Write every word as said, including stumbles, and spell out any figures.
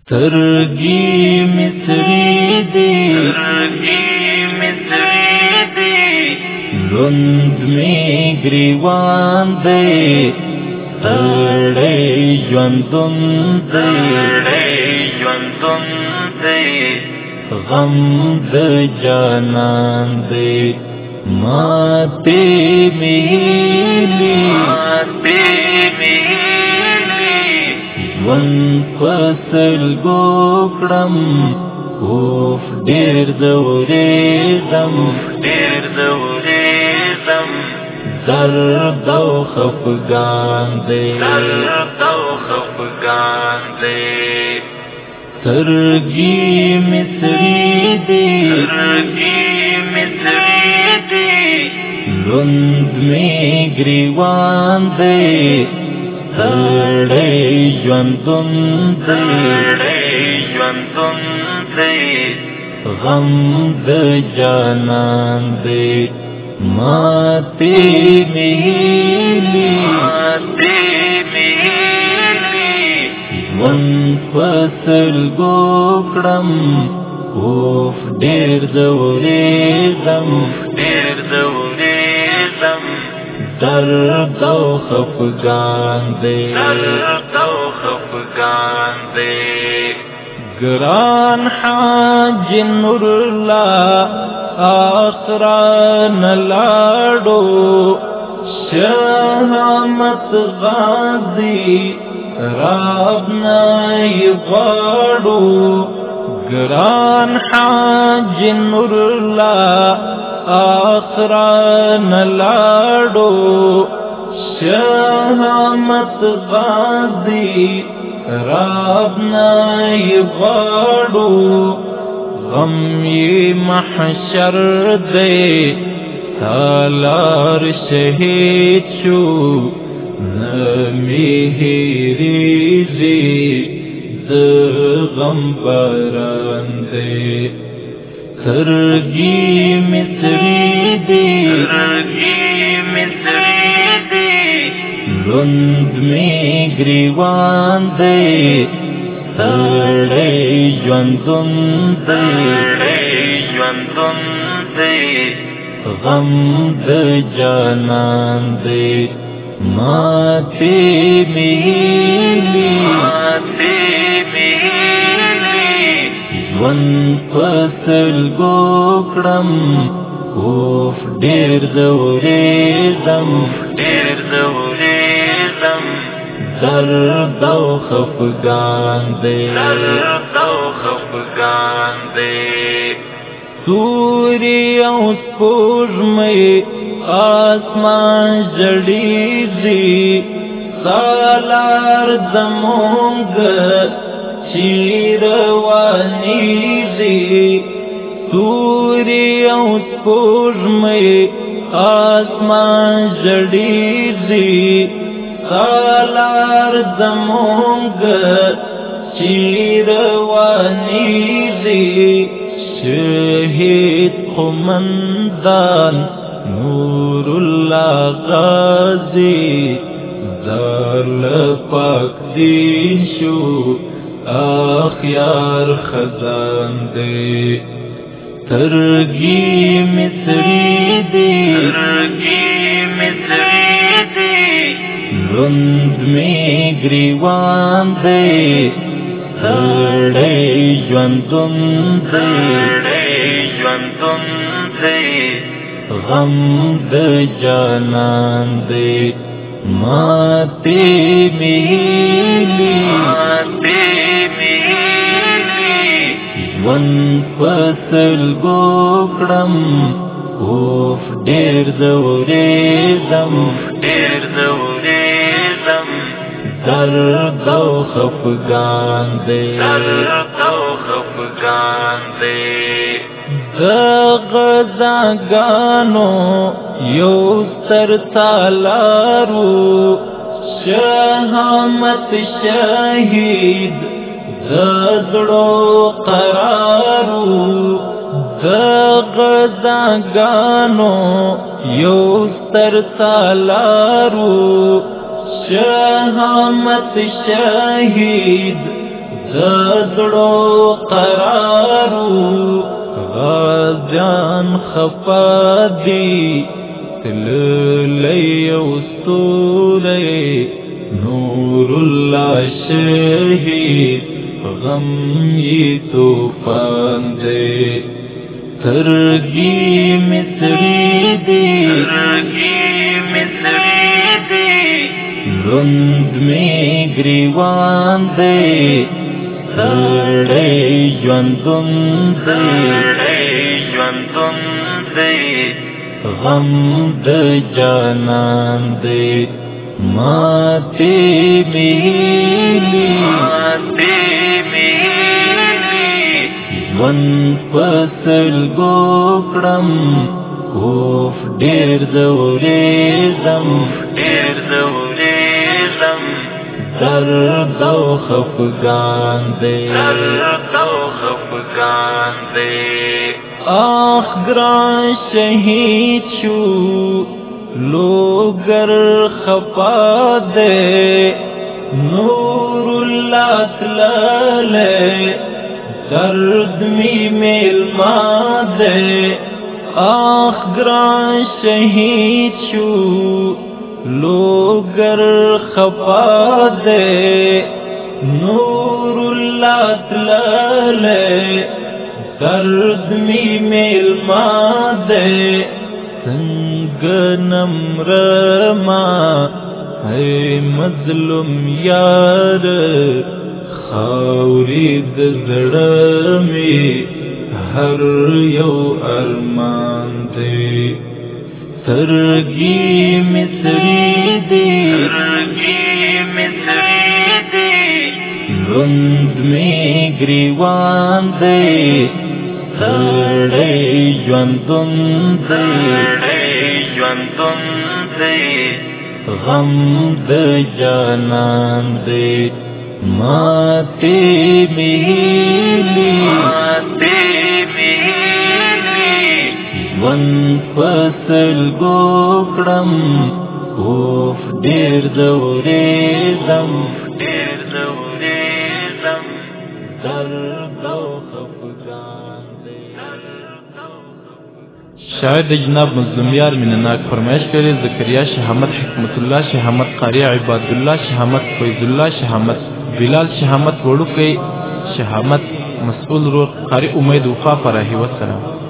ترگی مصری دی ترگی مصری دی لند می گریوان دی ترڑی جوندن دی ترڑی جوندن دی غم د جانان دی ماتی میلی ماتی ون فصل گوکڑم اوف دیر دوریدم دیر دوریدم درد و خفگان دے درد و خفگان دے ترگی مصری دی ترگی مصری دی لند می گریوان دے ترڑی جوندن دی ترڑی جوندن دی غم د جانان دی ماتی میلی ماتی میلی ون فصل گوکڑم اوف دیر دوریدم دیر دوریدم درد و خفگان دے درد و خفگان دے گران حاج نور اللہ آخران لاڑو شہامت غازی رابنائی غاڑو گران حاج نور اللہ آخران لاڑو شہامت غازی رابنائی غاڑو غم یہ محشر دے تالار شہید شو نمی ہیریزی د غم باران دے ترگی مصری دی ترگی مصری دی لند می گریوان دے ترڑی جوندن دی ترڑی جوندن دی غم د جانان دے ماتی میلی ماتی ون فصل گوکڑم اوف دیر دوریدم دیر دوریدم درد و خفگان دے درد و خفگان دے سوری او سپوږمۍ آسمان جڑیزی سالار زمونگ چیروانی زی سوری او سپوږمۍ آسمان جڑیزی سالار زمونگ چیروانی زی شہید قمندان نور اللہ غازی زال پاک دین شو آخیار خزان دے ترگی مصری دی ترگی مصری دی لند می گریوان دے ترڑی جوندن دی ترڑی جوندن دی غم د جانان دے ماتی میلی ماتی ون فصل گوکڑم اوف دیر دوریدم دیر دوریدم درد و خفگان دے درد و خفگان دے غزاگانو یو سر تالارو شہامت شہید زدڑو قرارو غزاگانو یو سر تالارو شہامت شہید زړو قرارو غازیان خفا دي تللی استوری نور الله شهید غم یې توفان دی ترګي مصری دی ترګي مصری دی لوند می گریوان دی سړی ژوندون دی سړی ژوندون دی غم د جانان دی ماتی میلی ماتی میلی ون فصل گوکڑم کوف دیر دوریزم دیر دوریزم درد و خفگان دے درد و خفگان دے آخ گران شہید شو لوگر خفا دے نور اللہ تلالے درد می میل ما دے آخ گران شہید شو لوگر خفا دے نور اللہ تلالے درد می میل ما دے سنگنم رما ہے مظلوم یار خاوری دزڑمی ہر یو ارمان دے ترگی مصری دی ترگی مصری دی لوند می گریوان دے سړی ژوندون دی سړی ژوندون دی غم د جانان دی ماتی میلی ماتی میلی ون فصل گوکڑم کوف دیر دوریزم دیر دوریزم درد و خفگان دی شاعر د جناب مظلومیار مینناک فرمایش کړي زکریا شهامت حکمت الله شهامت قاری عباد الله شهامت فیض الله شهامت بلال شهامت وړوکی شهامت مسئول رو قاری امید وفا فرحی والسلام.